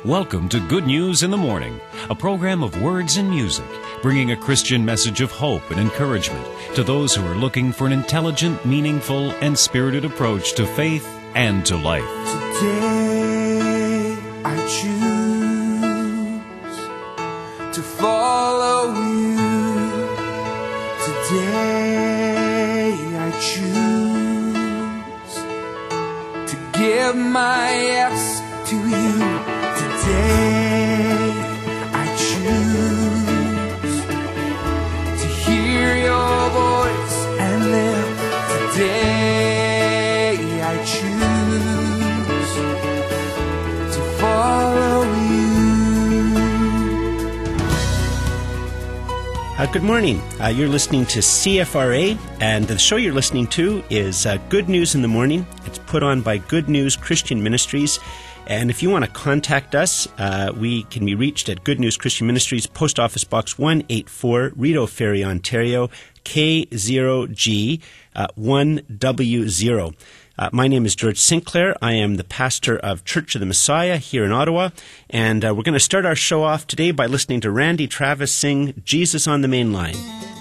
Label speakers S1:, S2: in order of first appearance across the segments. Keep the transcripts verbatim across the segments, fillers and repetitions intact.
S1: Welcome to Good News in the Morning, a program of words and music, bringing a Christian message of hope and encouragement to those who are looking for an intelligent, meaningful, and spirited approach to faith and to life.
S2: Today I choose to follow you. Today I choose to give my yes to you. Today I choose to hear your voice and live. Today I choose to follow you.
S3: Uh, good morning. Uh, you're listening to C F R A, and the show you're listening to is uh, Good News in the Morning. It's put on by Good News Christian Ministries. And if you want to contact us, uh, we can be reached at Good News Christian Ministries, Post Office Box one eighty-four, Rideau Ferry, Ontario, K zero G one W zero. Uh, my name is George Sinclair. I am the pastor of Church of the Messiah here in Ottawa. And uh, we're going to start our show off today by listening to Randy Travis sing Jesus on the Main Line.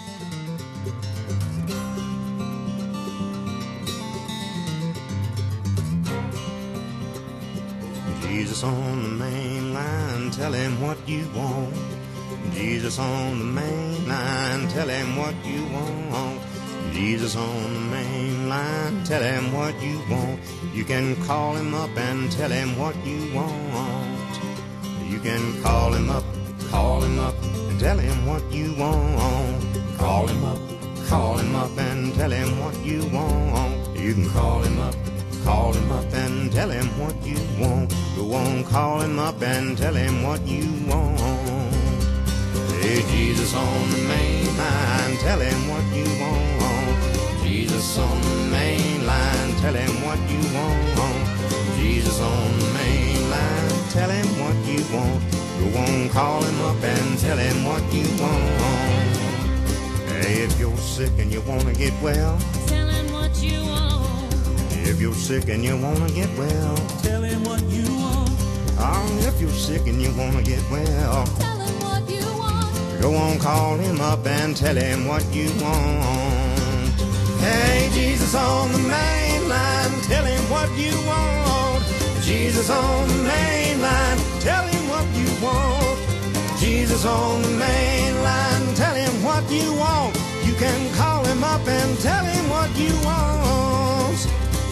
S4: Jesus on the main line, tell him what you want. Jesus on the main line, tell him what you want. Jesus on the main line, tell him what you want. You can call him up and tell him what you want. You can call him up, call him up and tell him what you want. Call him up, call him up and tell him what you want. You can call him up, call him up and tell him what you want. Go on, call him up and tell him what you want. Hey, Jesus on the main line, tell him what you want. Jesus on the main line, tell him what you want. Jesus on the main line, tell him what you want. Go on, call him up and tell him what you want. Hey, if you're sick and you want to get well,
S5: tell him what you want.
S4: If you're sick and you want to get well,
S2: Tell him what you want.
S4: oh, if you're sick and you want to get well,
S5: Tell him what you want.
S4: go on, call him up and tell him what you want. Hey, Jesus on the main line, tell him what you want. Jesus on the main line, tell him what you want. Jesus on the main line, tell him what you want. You can call him up and tell him what you want.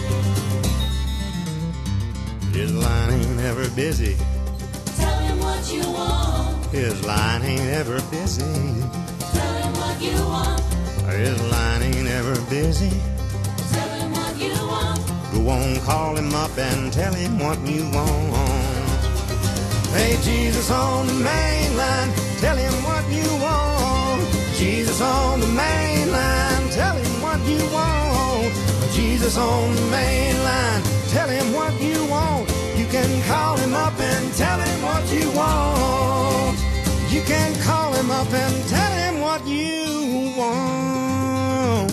S4: His line ain't ever busy.
S5: Tell him what you want.
S4: His line ain't ever busy.
S5: Tell him what you want.
S4: His line ain't ever busy.
S5: Tell him what you want.
S4: Go on, call him up and tell him what you want. Hey, Jesus on the main line, tell him what you want. Jesus on the main line, tell him what you want. Jesus on the main line, tell him what you want. You can call him up and tell him what you want. You can call him up and tell him what you want.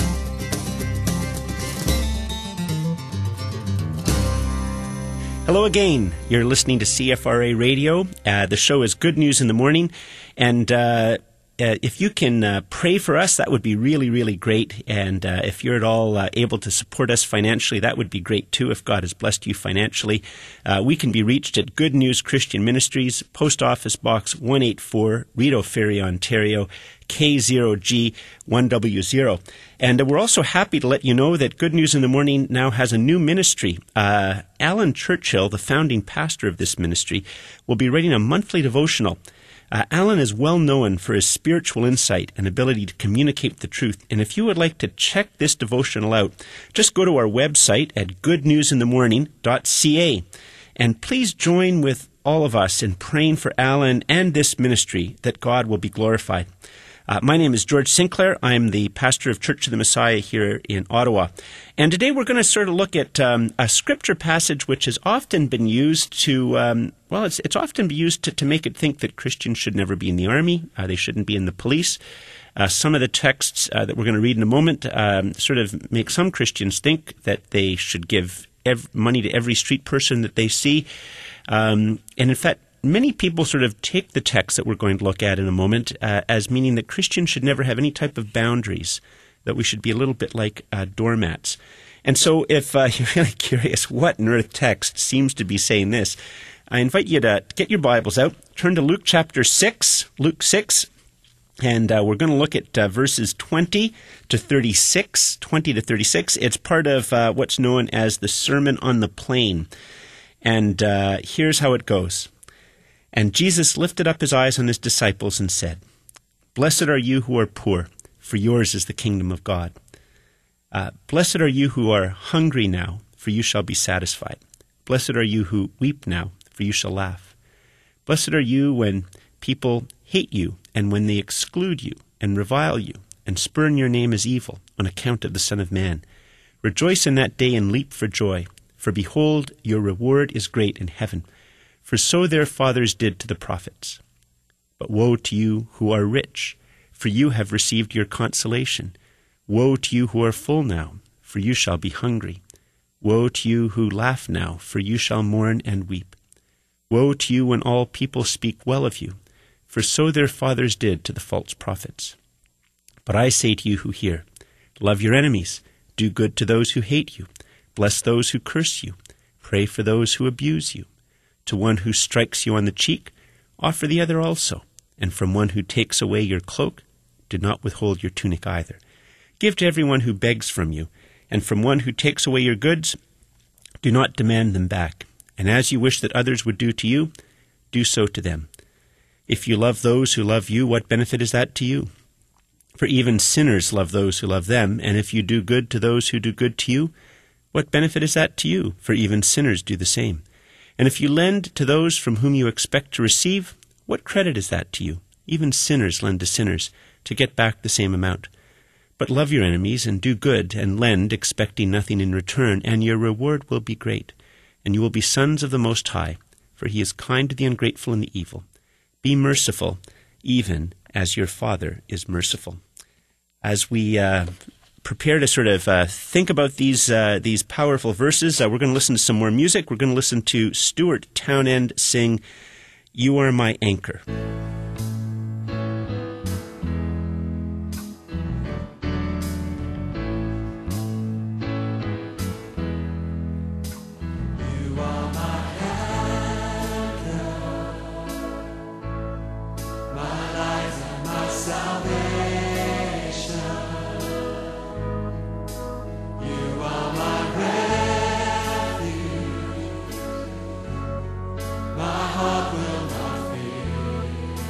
S3: Hello again. You're listening to C F R A Radio. Uh, the show is Good News in the Morning. And uh, uh, if you can uh, pray for us, that would be really, really great. And uh, if you're at all uh, able to support us financially, that would be great too, if God has blessed you financially. Uh, we can be reached at Good News Christian Ministries, Post Office Box one eighty-four, Rideau Ferry, Ontario, K zero G one W zero. And uh, we're also happy to let you know that Good News in the Morning now has a new ministry. Uh, Alan Churchill, the founding pastor of this ministry, will be writing a monthly devotional. Uh, Alan is well known for his spiritual insight and ability to communicate the truth. And if you would like to check this devotional out, just go to our website at good news in the morning dot c a. And please join with all of us in praying for Alan and this ministry that God will be glorified. Uh, my name is George Sinclair. I'm the pastor of Church of the Messiah here in Ottawa. And today we're going to sort of look at um, a scripture passage which has often been used to, um, well, it's, it's often been used to, to make it think that Christians should never be in the army, uh, they shouldn't be in the police. Uh, some of the texts uh, that we're going to read in a moment um, sort of make some Christians think that they should give ev- money to every street person that they see. Um, and in fact, many people sort of take the text that we're going to look at in a moment uh, as meaning that Christians should never have any type of boundaries, that we should be a little bit like uh, doormats. And so if uh, you're really curious what on earth text seems to be saying this, I invite you to get your Bibles out, turn to Luke chapter six, Luke six, and uh, we're going to look at uh, verses twenty to thirty-six, twenty to thirty-six. It's part of uh, what's known as the Sermon on the Plain. And uh, here's how it goes. And Jesus lifted up his eyes on his disciples and said, "Blessed are you who are poor, for yours is the kingdom of God. Uh, blessed are you who are hungry now, for you shall be satisfied. Blessed are you who weep now, for you shall laugh. Blessed are you when people hate you, and when they exclude you, and revile you, and spurn your name as evil, on account of the Son of Man. Rejoice in that day and leap for joy, for behold, your reward is great in heaven. For so their fathers did to the prophets. But woe to you who are rich, for you have received your consolation. Woe to you who are full now, for you shall be hungry. Woe to you who laugh now, for you shall mourn and weep. Woe to you when all people speak well of you, for so their fathers did to the false prophets. But I say to you who hear, love your enemies, do good to those who hate you, bless those who curse you, pray for those who abuse you. To one who strikes you on the cheek, offer the other also, and from one who takes away your cloak, do not withhold your tunic either. Give to everyone who begs from you, and from one who takes away your goods, do not demand them back. And as you wish that others would do to you, do so to them. If you love those who love you, what benefit is that to you? For even sinners love those who love them, and if you do good to those who do good to you, what benefit is that to you? For even sinners do the same. And if you lend to those from whom you expect to receive, what credit is that to you? Even sinners lend to sinners to get back the same amount. But love your enemies and do good and lend, expecting nothing in return, and your reward will be great. And you will be sons of the Most High, for he is kind to the ungrateful and the evil. Be merciful, even as your Father is merciful." As we uh, prepare to sort of uh, think about these uh, these powerful verses, uh, we're going to listen to some more music. We're going to listen to Stuart Townend sing, "You Are My Anchor."
S2: My heart will not fear.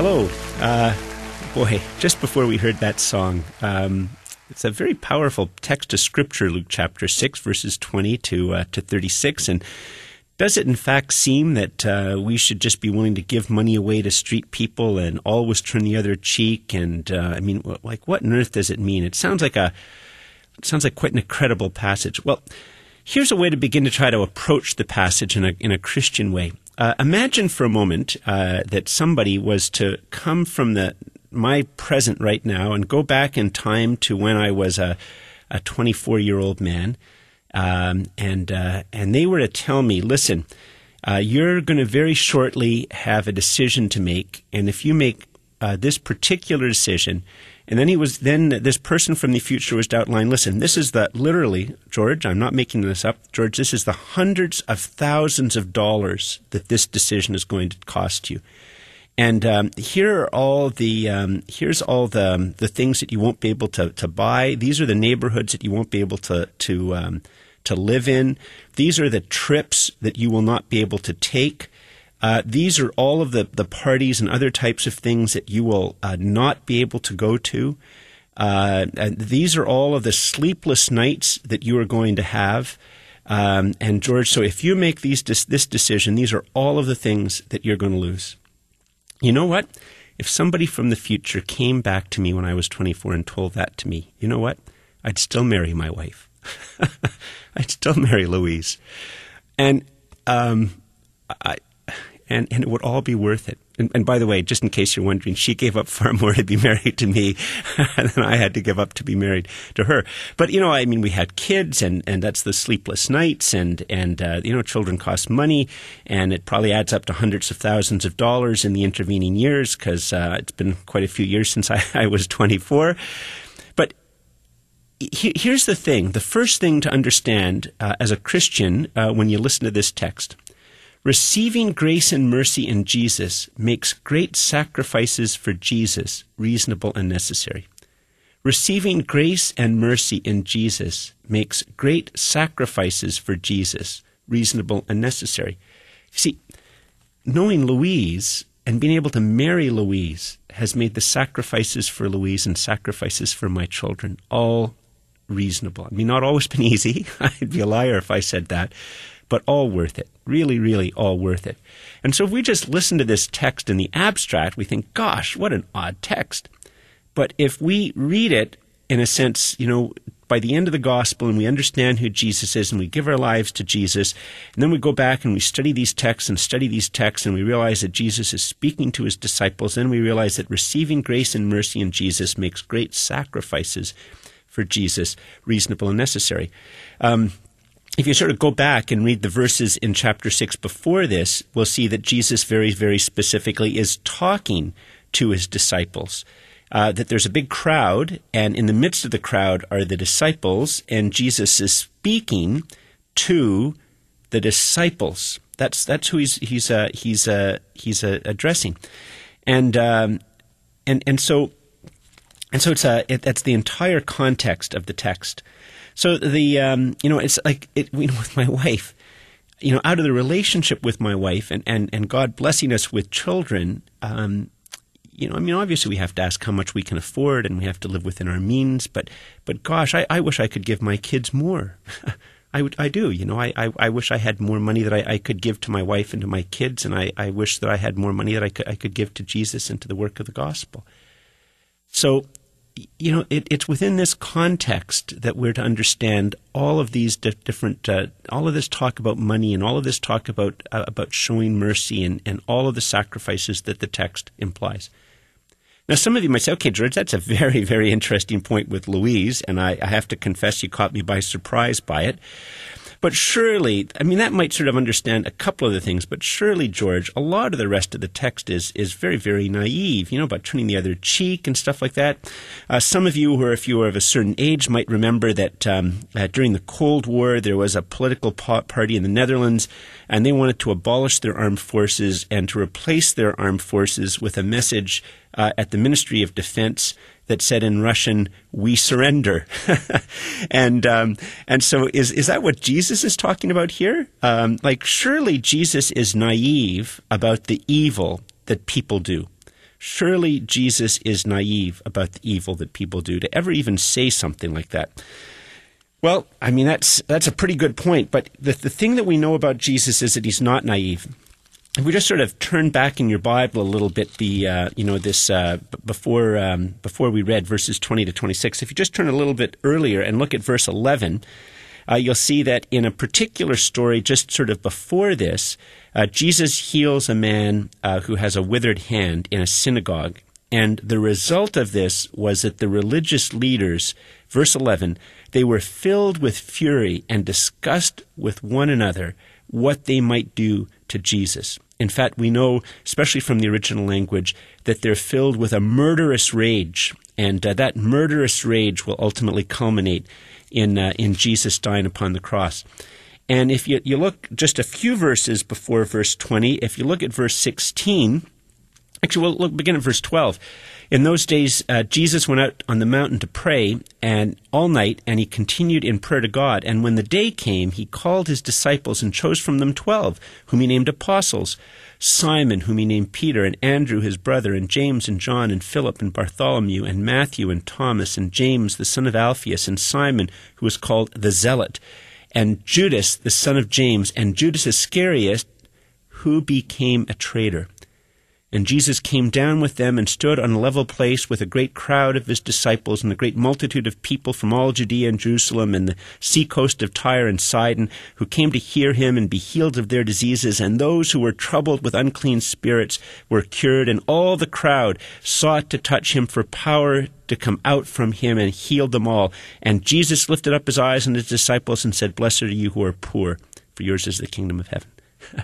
S3: Hello. Uh, boy, just before we heard that song, um, it's a very powerful text of Scripture, Luke chapter six, verses twenty to uh, to thirty-six. And does it in fact seem that uh, we should just be willing to give money away to street people and always turn the other cheek? And uh, I mean, like, what on earth does it mean? It sounds like a it sounds like quite an incredible passage. Well, here's a way to begin to try to approach the passage in a in a Christian way. Uh, imagine for a moment uh, that somebody was to come from the my present right now and go back in time to when I was a a twenty-four-year-old man, um, and uh, and they were to tell me, listen, uh, you're going to very shortly have a decision to make, and if you make uh, this particular decision. And then he was, then this person from the future was to outline, listen, this is the, literally, George, I'm not making this up, George, this is the hundreds of thousands of dollars that this decision is going to cost you. And um, here are all the, um, here's all the um, the things that you won't be able to, to buy. These are the neighborhoods that you won't be able to, to, um, to live in. These are the trips that you will not be able to take. Uh, these are all of the, the parties and other types of things that you will uh, not be able to go to. Uh, and these are all of the sleepless nights that you are going to have. Um, and George, so if you make these this decision, these are all of the things that you're going to lose. You know what? If somebody from the future came back to me when I was twenty-four and told that to me, you know what? I'd still marry my wife. I'd still marry Louise. And um, I... And, and it would all be worth it. And, and by the way, just in case you're wondering, she gave up far more to be married to me than I had to give up to be married to her. But, you know, I mean, we had kids, and, and that's the sleepless nights, and, and uh, you know, children cost money, and it probably adds up to hundreds of thousands of dollars in the intervening years, because uh, it's been quite a few years since I, I was twenty-four. But he, here's the thing. The first thing to understand uh, as a Christian uh, when you listen to this text, receiving grace and mercy in Jesus makes great sacrifices for Jesus reasonable and necessary. Receiving grace and mercy in Jesus makes great sacrifices for Jesus reasonable and necessary. You see, knowing Louise and being able to marry Louise has made the sacrifices for Louise and sacrifices for my children all reasonable. I mean, not always been easy. I'd be a liar if I said that. But all worth it. Really, really all worth it. And so if we just listen to this text in the abstract, we think, gosh, what an odd text. But if we read it in a sense, you know, by the end of the gospel, and we understand who Jesus is, and we give our lives to Jesus, and then we go back and we study these texts and study these texts, and we realize that Jesus is speaking to his disciples, then we realize that receiving grace and mercy in Jesus makes great sacrifices for Jesus reasonable and necessary. Um, If you sort of go back and read the verses in chapter six before this, we'll see that Jesus very, very specifically is talking to his disciples. Uh, that there's a big crowd, and in the midst of the crowd are the disciples, and Jesus is speaking to the disciples. That's that's who he's he's uh, he's uh, he's uh, addressing, and um, and and so and so it's uh, it, that's the entire context of the text. So the um, you know, it's like it, you know, with my wife, you know, out of the relationship with my wife, and, and, and God blessing us with children, um, you know, I mean, obviously we have to ask how much we can afford, and we have to live within our means. But but gosh, I, I wish I could give my kids more. I would, I do, you know, I, I, I wish I had more money that I, I could give to my wife and to my kids, and I, I wish that I had more money that I could I could give to Jesus and to the work of the gospel. So, you know, it, it's within this context that we're to understand all of these di- different, uh, all of this talk about money, and all of this talk about uh, about showing mercy, and, and all of the sacrifices that the text implies. Now, some of you might say, okay, George, that's a very, very interesting point with Louise, and I, I have to confess you caught me by surprise by it. But surely, I mean, that might sort of understand a couple of the things, but surely, George, a lot of the rest of the text is is very, very naive, you know, about turning the other cheek and stuff like that. Uh, some of you, who are, if you are of a certain age, might remember that um, uh, during the Cold War, there was a political party in the Netherlands, and they wanted to abolish their armed forces and to replace their armed forces with a message uh, at the Ministry of Defense that said in Russian, "We surrender." and um, and so is is that what Jesus is talking about here? Um, like, surely Jesus is naive about the evil that people do. Surely Jesus is naive about the evil that people do to ever even say something like that. Well, I mean, that's that's a pretty good point, but the, the thing that we know about Jesus is that he's not naive. If we just sort of turn back in your Bible a little bit, the uh, you know this uh, b- before um, before we read verses twenty to twenty-six, if you just turn a little bit earlier and look at verse eleven, uh, you'll see that in a particular story just sort of before this, uh, Jesus heals a man uh, who has a withered hand in a synagogue. And the result of this was that the religious leaders, verse eleven, they were filled with fury and discussed with one another what they might do to Jesus. In fact, we know, especially from the original language, that they're filled with a murderous rage, and uh, that murderous rage will ultimately culminate in uh, in Jesus dying upon the cross. And if you, you look just a few verses before verse twenty, if you look at verse sixteen, actually, we'll look, begin at verse twelve. In those days, uh, Jesus went out on the mountain to pray and all night, and he continued in prayer to God. And when the day came, he called his disciples and chose from them twelve, whom he named apostles, Simon, whom he named Peter, and Andrew his brother, and James and John, and Philip, and Bartholomew, and Matthew, and Thomas, and James the son of Alphaeus, and Simon, who was called the Zealot, and Judas the son of James, and Judas Iscariot, who became a traitor. And Jesus came down with them and stood on a level place with a great crowd of his disciples and a great multitude of people from all Judea and Jerusalem and the seacoast of Tyre and Sidon, who came to hear him and be healed of their diseases. And those who were troubled with unclean spirits were cured, and all the crowd sought to touch him, for power to come out from him, and healed them all. And Jesus lifted up his eyes on his disciples and said, "Blessed are you who are poor, for yours is the kingdom of heaven."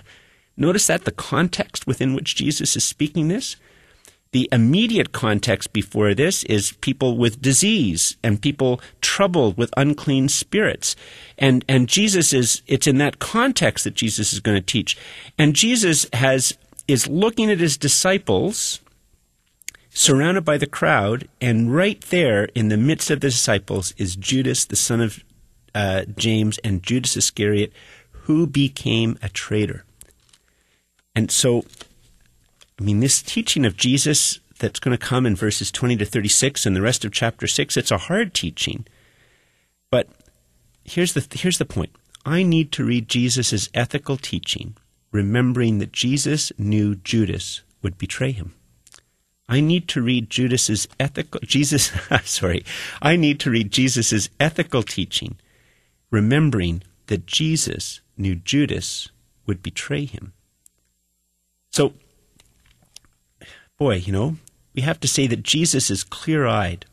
S3: Notice that the context within which Jesus is speaking this. The immediate context before this is people with disease and people troubled with unclean spirits. And and Jesus is, it's in that context that Jesus is going to teach. And Jesus has is looking at his disciples surrounded by the crowd, and right there in the midst of the disciples is Judas, the son of uh, James, and Judas Iscariot, who became a traitor. And so, I mean, this teaching of Jesus that's going to come in verses twenty to thirty-six and the rest of chapter six, it's a hard teaching. But here's the here's the point. I need to read Jesus' ethical teaching, remembering that Jesus knew Judas would betray him. I need to read Judas's ethical Jesus sorry. I need to read Jesus' ethical teaching, remembering that Jesus knew Judas would betray him. So, boy, you know, we have to say that Jesus is clear-eyed.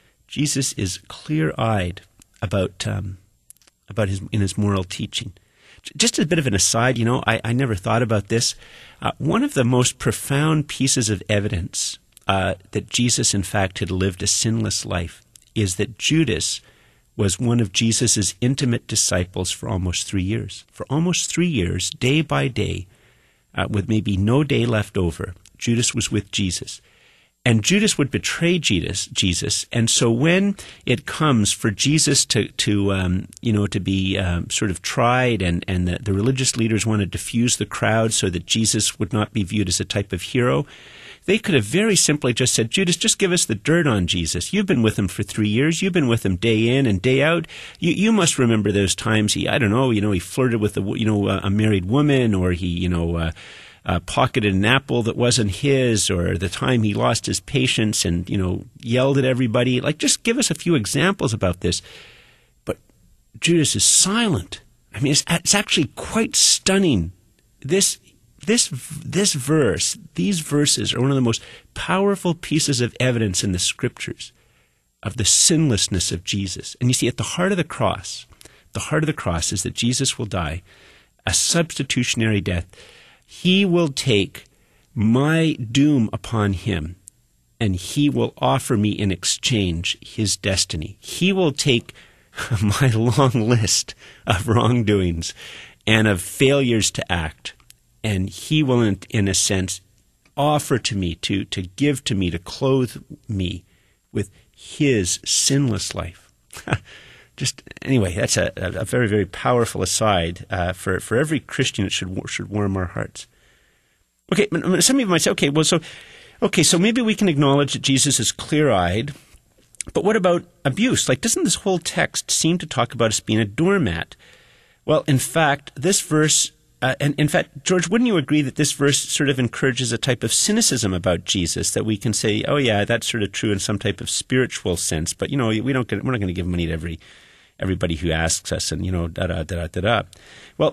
S3: Jesus is clear-eyed about um, about his in his moral teaching. Just a bit of an aside, you know, I, I never thought about this. Uh, one of the most profound pieces of evidence uh, that Jesus, in fact, had lived a sinless life is that Judas was one of Jesus' intimate disciples for almost three years. For almost three years, day by day, Uh, with maybe no day left over, Judas was with Jesus. And Judas would betray Jesus, Jesus. And so when it comes for Jesus to, to um, you know, to be um, sort of tried, and, and the, the religious leaders want to diffuse the crowd so that Jesus would not be viewed as a type of hero, they could have very simply just said, Judas, just give us the dirt on Jesus. You've been with him for three years. You've been with him day in and day out. You you must remember those times he, I don't know, you know, he flirted with a, you know, a married woman, or he, you know, uh, uh, pocketed an apple that wasn't his, or the time he lost his patience and, you know, yelled at everybody. Like, just give us a few examples about this. But Judas is silent. I mean, it's, it's actually quite stunning. This This this verse, these verses are one of the most powerful pieces of evidence in the Scriptures of the sinlessness of Jesus. And you see, at the heart of the cross, the heart of the cross is that Jesus will die a substitutionary death. He will take my doom upon him, and he will offer me in exchange his destiny. He will take my long list of wrongdoings and of failures to act, and he will, in, in a sense, offer to me, to, to give to me, to clothe me with his sinless life. Just, anyway, that's a, a very, very powerful aside uh, for, for every Christian. It should, should warm our hearts. Okay, some of you might say, okay, well, so Okay, so maybe we can acknowledge that Jesus is clear-eyed, but what about abuse? Like, doesn't this whole text seem to talk about us being a doormat? Well, in fact, this verse, uh, and in fact, George, wouldn't you agree that this verse sort of encourages a type of cynicism about Jesus, that we can say, oh yeah, that's sort of true in some type of spiritual sense, but you know, we don't get, we're not going to give money to every everybody who asks us, and you know, da da da da da. Well,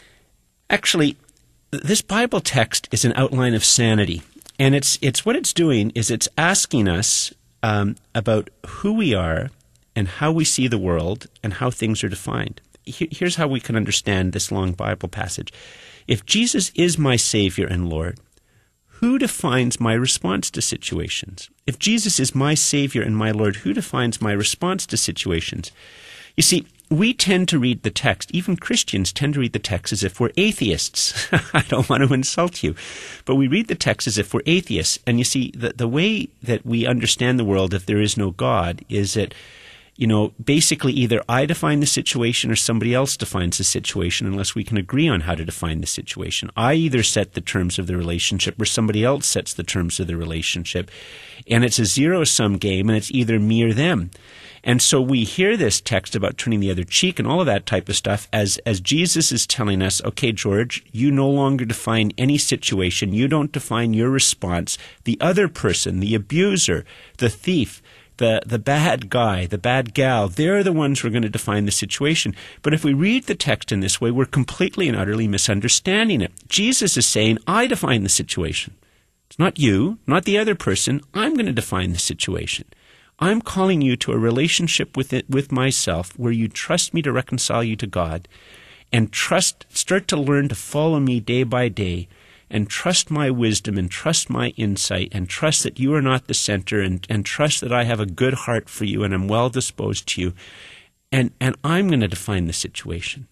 S3: actually, this Bible text is an outline of sanity, and it's it's what it's doing is it's asking us um, about who we are and how we see the world and how things are defined. Here's how we can understand this long Bible passage. If Jesus is my Savior and Lord, who defines my response to situations? If Jesus is my Savior and my Lord, who defines my response to situations? You see, we tend to read the text, even Christians tend to read the text as if we're atheists. I don't want to insult you, but we read the text as if we're atheists. And you see, the, the way that we understand the world if there is no God is that, you know, basically either I define the situation or somebody else defines the situation unless we can agree on how to define the situation. I either set the terms of the relationship or somebody else sets the terms of the relationship. And it's a zero-sum game, and it's either me or them. And so we hear this text about turning the other cheek and all of that type of stuff as, as Jesus is telling us, okay, George, you no longer define any situation. You don't define your response. The other person, the abuser, the thief, the, the bad guy, the bad gal, they're the ones who are going to define the situation. But if we read the text in this way, we're completely and utterly misunderstanding it. Jesus is saying, I define the situation. It's not you, not the other person. I'm going to define the situation. I'm calling you to a relationship with it, with myself, where you trust me to reconcile you to God, and trust, start to learn to follow me day by day, and trust my wisdom, and trust my insight, and trust that you are not the center, and, and trust that I have a good heart for you, and I'm well disposed to you, and, and I'm going to define the situation.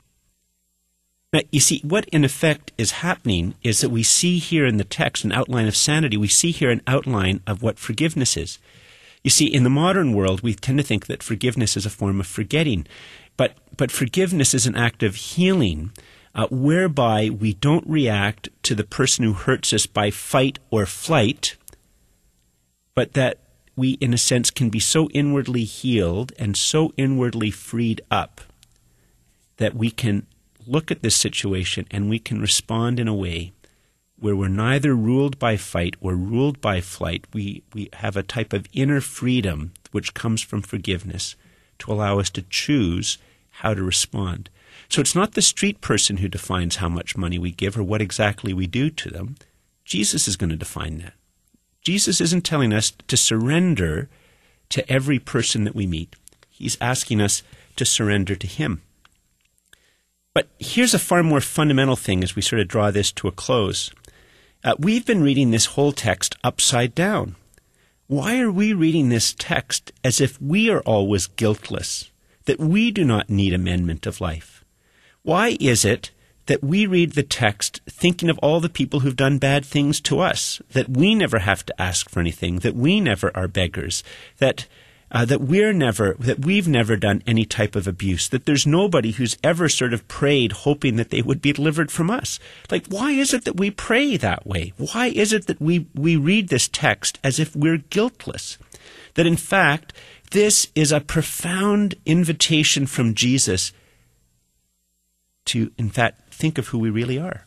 S3: Now, you see, what in effect is happening is that we see here in the text an outline of sanity. We see here an outline of what forgiveness is. You see, in the modern world, we tend to think that forgiveness is a form of forgetting. But but forgiveness is an act of healing, uh, whereby we don't react to the person who hurts us by fight or flight, but that we, in a sense, can be so inwardly healed and so inwardly freed up that we can look at this situation and we can respond in a way where we're neither ruled by fight or ruled by flight. We, we have a type of inner freedom which comes from forgiveness to allow us to choose how to respond. So it's not the street person who defines how much money we give or what exactly we do to them. Jesus is going to define that. Jesus isn't telling us to surrender to every person that we meet. He's asking us to surrender to him. But here's a far more fundamental thing as we sort of draw this to a close. Uh, we've been reading this whole text upside down. Why are we reading this text as if we are always guiltless, that we do not need amendment of life? Why is it that we read the text thinking of all the people who've done bad things to us, that we never have to ask for anything, that we never are beggars, that Uh, that we're never, that we've never done any type of abuse, that there's nobody who's ever sort of prayed hoping that they would be delivered from us? Like, why is it that we pray that way? Why is it that we, we read this text as if we're guiltless? That in fact, this is a profound invitation from Jesus to, in fact, think of who we really are.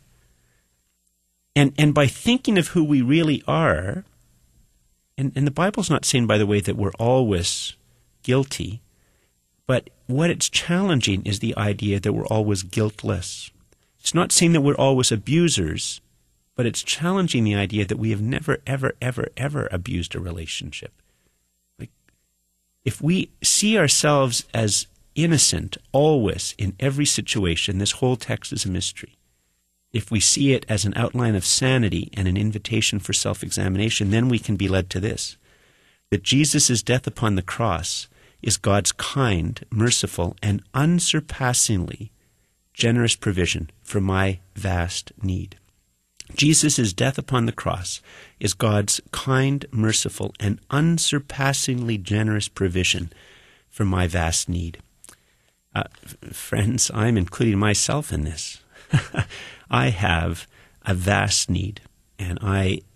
S3: and, and by thinking of who we really are, And, and the Bible's not saying, by the way, that we're always guilty, but what it's challenging is the idea that we're always guiltless. It's not saying that we're always abusers, but it's challenging the idea that we have never, ever, ever, ever abused a relationship. Like, if we see ourselves as innocent always in every situation, this whole text is a mystery. If we see it as an outline of sanity and an invitation for self-examination, then we can be led to this, that Jesus' death upon the cross is God's kind, merciful, and unsurpassingly generous provision for my vast need. Jesus' death upon the cross is God's kind, merciful, and unsurpassingly generous provision for my vast need. Uh, f- friends, I'm including myself in this. I have a vast need, and I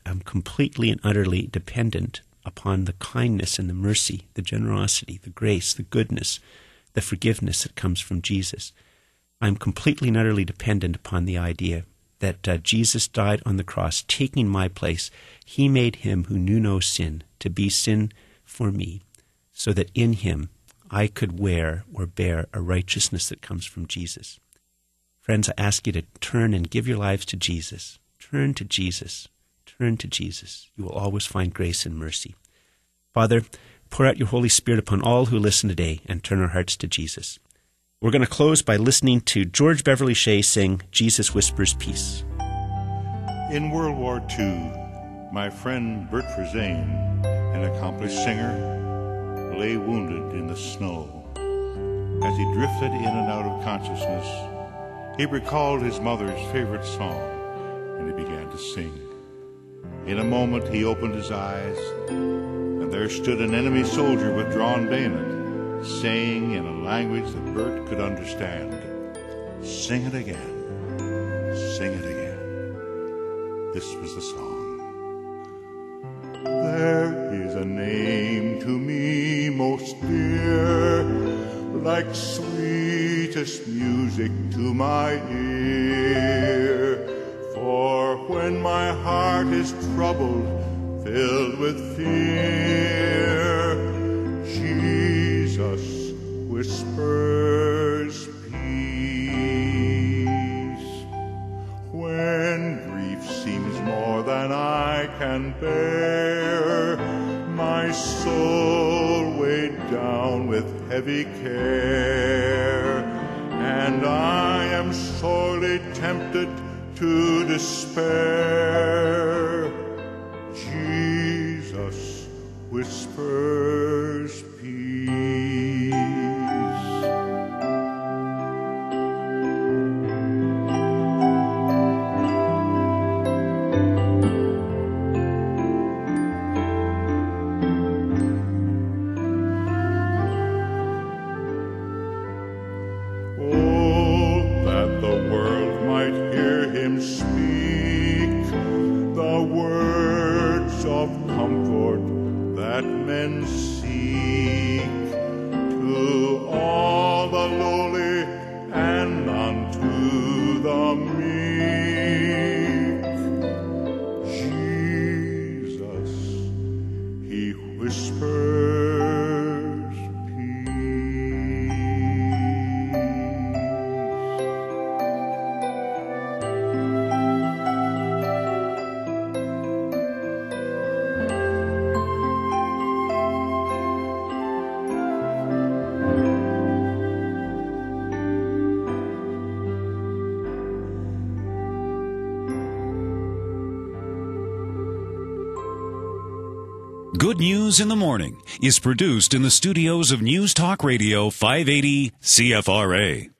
S3: I'm completely and utterly dependent upon the kindness and the mercy, the generosity, the grace, the goodness, the forgiveness that comes from Jesus. I'm completely and utterly dependent upon the idea that uh, Jesus died on the cross, taking my place. He made him who knew no sin to be sin for me, so that in him I could wear or bear a righteousness that comes from Jesus. Friends, I ask you to turn and give your lives to Jesus. Turn to Jesus. Turn to Jesus. You will always find grace and mercy. Father, pour out your Holy Spirit upon all who listen today and turn our hearts to Jesus. We're going to close by listening to George Beverly Shea sing Jesus Whispers Peace.
S6: In World War Two, my friend Bert Verzane, an accomplished singer, lay wounded in the snow. As he drifted in and out of consciousness, he recalled his mother's favorite song, and he began to sing. In a moment, he opened his eyes, and there stood an enemy soldier with drawn bayonet, saying in a language that Bert could understand, "Sing it again, sing it again." This was the song. There is a name to me most dear, like sweetest music to my ear. For when my heart is troubled, filled with fear, Jesus whispers peace. When grief seems more than I can bear, my soul weighed down with heavy care, and I am sorely tempted to despair, Jesus whispers peace. Oh, that the world might hear him speak the words of comfort that men seek, to all the lowly and unto the meek. Jesus, he whispers peace.
S1: Good News in the Morning is produced in the studios of News Talk Radio five eighty C F R A.